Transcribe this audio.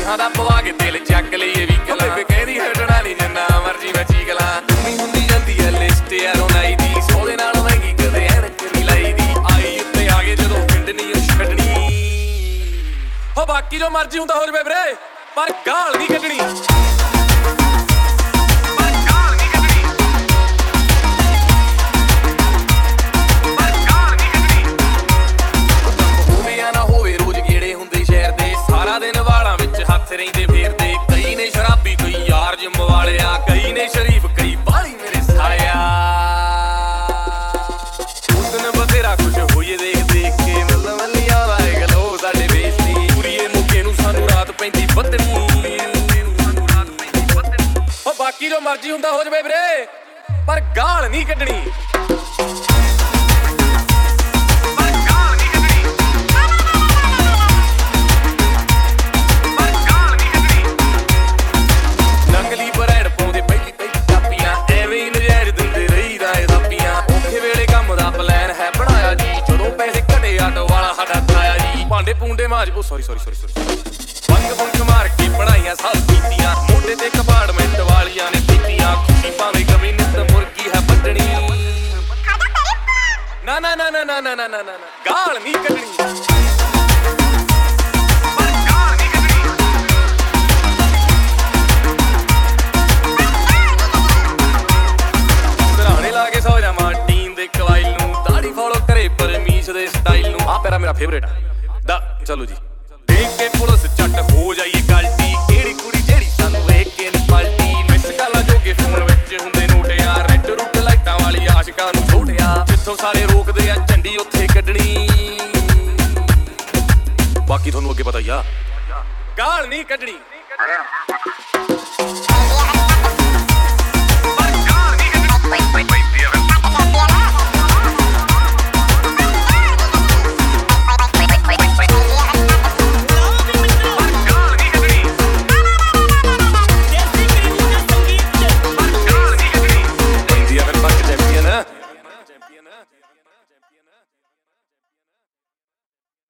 ਲੱਖਾਂ ਦਾ ਪਵਾ ਕੇ ਦਿਲ ਚੱਕ ਲਈਏ ਵੀ ਕਲਾ ਕਹਿੰਦੀ ਹਟਣਾ ਨਹੀਂ ਜਿੰਨਾ ਮਰਜੀ ਮੈਂ ਚੀਕ ਲਾਂ ਨਹੀਂ ਹੁੰਦੀ ਜਾਂਦੀ ਐ ਲਿਸਟ ਯਾਰੋਂ ਨਾਈ ਦੀ ਸੋਦੇ ਨਾਲ ਮਹਿੰਗੀ ਕਦੇ ਐਨਕ ਨਹੀਂ ਲਾਈ ਦੀ ਆਈ ਉੱਤੇ ਆ ਗਏ ਜਦੋਂ ਪਿੰਡ ਨਹੀਂ ਛੱਡਣੀ ਹੋ ਬਾਕੀ ਜੋ ਮਰਜੀ ਹੁੰਦਾ ਹੋ ਜਵੇ ਵੀਰੇ ਪਰ ਗਾਲ ਨਹੀਂ ਕੱਢਣੀ ਰਹਿੰਦੇ ਫੇਰਦੇ ਕਈ ਨੇ ਸ਼ਰਾਬੀ ਕਈ ਯਾਰ ਜਿੰਮ ਵਾਲਿਆ ਕਈ ਨੇ ਸ਼ਰੀਫ ਕਈ ਬਾਲੀ ਮੇਰੇ ਸਾਲਿਆ ਉਸ ਦਿਨ ਬਥੇਰਾ ਕੁਛ ਹੋਈਏ ਦੇਖ ਦੇਖ ਕੇ ਮੱਲਾ ਮੱਲੀਆਂ ਲਾਏ ਗਲੋ ਸਾਡੇ ਵੇਚਦੀ ਕੁੜੀਏ ਮੁੱਕੇ ਨੂੰ ਸਾਨੂੰ ਰਾਤ ਪੈਂਦੀ ਬੱਦਣੀ ਉਹ ਬਾਕੀ ਜੋ ਮਰਜੀ ਹੁੰਦਾ ਹੋ ਜਵੇ ਵੀਰੇ ਪਰ ਗਾਲ ਨਹੀਂ ਕੱਢਣੀ ਪੁੰਡੇ ਮਾਜ ਉਹ ਸੌਰੀ ਬੰਗ ਬੰਗ ਮਾਰ ਕੇ ਪੜਾਈਆਂ ਸਭ ਕੀਤੀਆਂ ਮੋਢੇ ਤੇ ਕੰਪਾਰਟਮੈਂਟ ਵਾਲੀਆਂ ਨੇ ਕੀਤੀਆਂ ਖੁਸ਼ੀ ਭਾਵੇਂ ਗਮੀ ਨਿੱਤ ਮੁਰਗੀ ਹੈ ਵੱਢਣੀ ਨਾ ਨਾ ਨਾ ਨਾ ਨਾ ਨਾ ਨਾ ਨਾ ਗਾਲ ਨਹੀਂ ਕੱਢਣੀ ਸਰਾਣੇ ਲਾ ਕੇ ਸੌ ਜਾਵਾਂ ਟੀਮ ਦੇ ਕਵਾਇਲ ਨੂੰ ਦਾੜੀ ਫੋਲੋ ਕਰੇ ਪਰਮੀਸ਼ ਦੇ ਸਟਾਈਲ ਨੂੰ ਆ ਮੇਰਾ ਫੇਵਰੇਟ ਆ ਚਲੋ ਜੀ ਦੇਖ ਕੇ ਪੁਲਿਸ ਝੱਟ ਹੋ ਜਾਈਏ ਗਲਤੀ ਕਿਹੜੀ ਕੁੜੀ ਜਿਹੜੀ ਸਾਨੂੰ ਵੇਖ ਕੇ ਨੀ ਪਲਟੀ ਮਿਸ ਕਾਲਾਂ ਜੋਗੇ ਫੋਨ ਵਿੱਚ ਹੁੰਦੇ ਨੋਟਿਆ ਰੈੱਡ ਰੁੱਟ ਲਾਈਟਾਂ ਵਾਲੀ ਆਸ਼ਿਕਾਂ ਨੂੰ ਛੋਟਿਆ ਜਿੱਥੋਂ ਸਾਰੇ ਰੋਕਦੇ ਆ ਝੰਡੀ ਉੱਥੇ ਕੱਢਣੀ ਬਾਕੀ ਤੁਹਾਨੂੰ ਅੱਗੇ ਪਤਾ ਹੀ ਆ ਗਾਲ ਨਹੀਂ ਕੱਢਣੀ